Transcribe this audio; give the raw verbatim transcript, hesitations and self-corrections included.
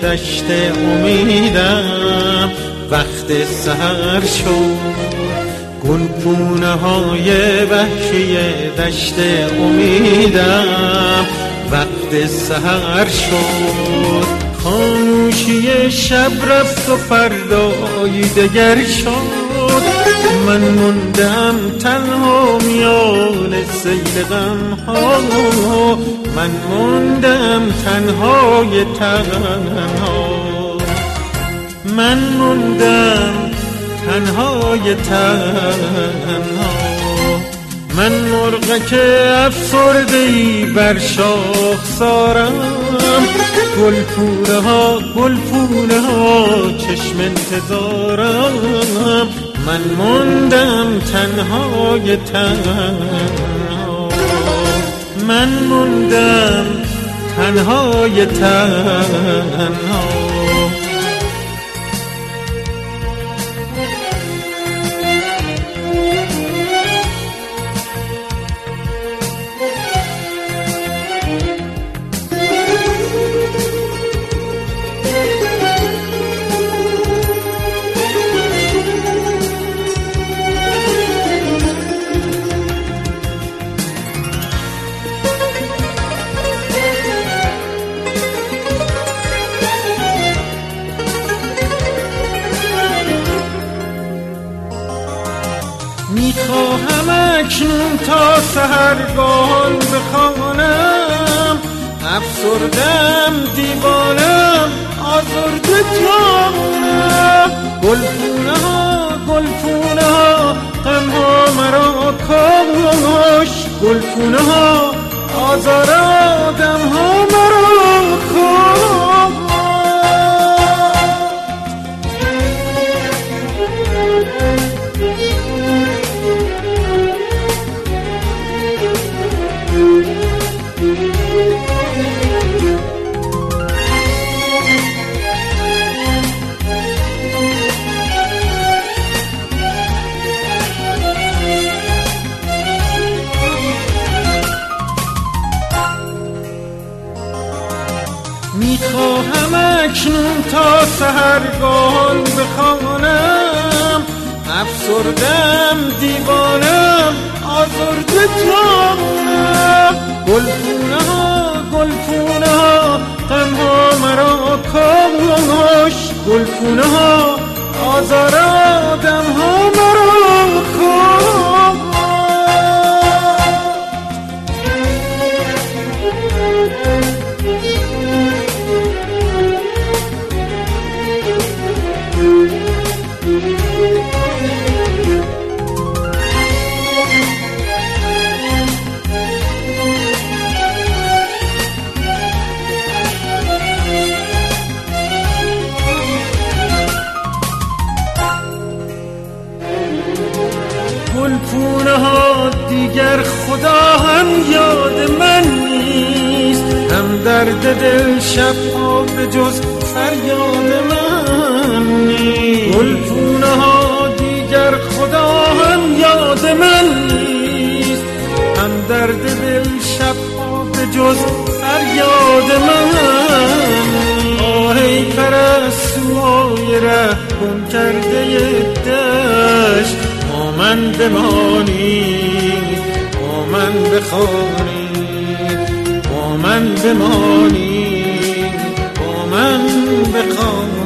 دشت امیدم وقت سحر شد، گلپونه های وحشی دشت امیدم وقت سحر شد. خاموشی شب رفت و فردای دگر شد، من موندم تنها میان سیل غم ها، من موندم تنهای تنها، من موندم تنهای تنها. من مرغک افسرده‌ای بر شاخسارم، گلپونه ها گلپونه ها چشم انتظارم، من موندم تنهای تنها، من موندم تنهای تنها. میخواهم اکنون تا سحرگاهان بخوانم، افسردم دیوانم آزرده جانم، گلپونه ها گلپونه ها غم ها مرا کاش، گلپونه ها آزار آدم ها مرا کاش. میخواهم اکنون تا سحرگاهان بخوانم، افسردم دیوانم آزرده جانم، گلپونه ها گلپونه ها غم ها مرا کاش، گلپونه ها آزار آدم ها مرا کاش. گلپونه ها دیگر خدا هم یاد من نیست، هم درد دل شبها به جز فریاد من نیست، گلپونه ها دیگر خدا هم یاد من نیست، هم درد دل شبها به جز فریاد من نیست. آهی پرستوهای ره گم کرده دشت، با من بمانید با من بخوانید، با من بمانید با من بخوانید.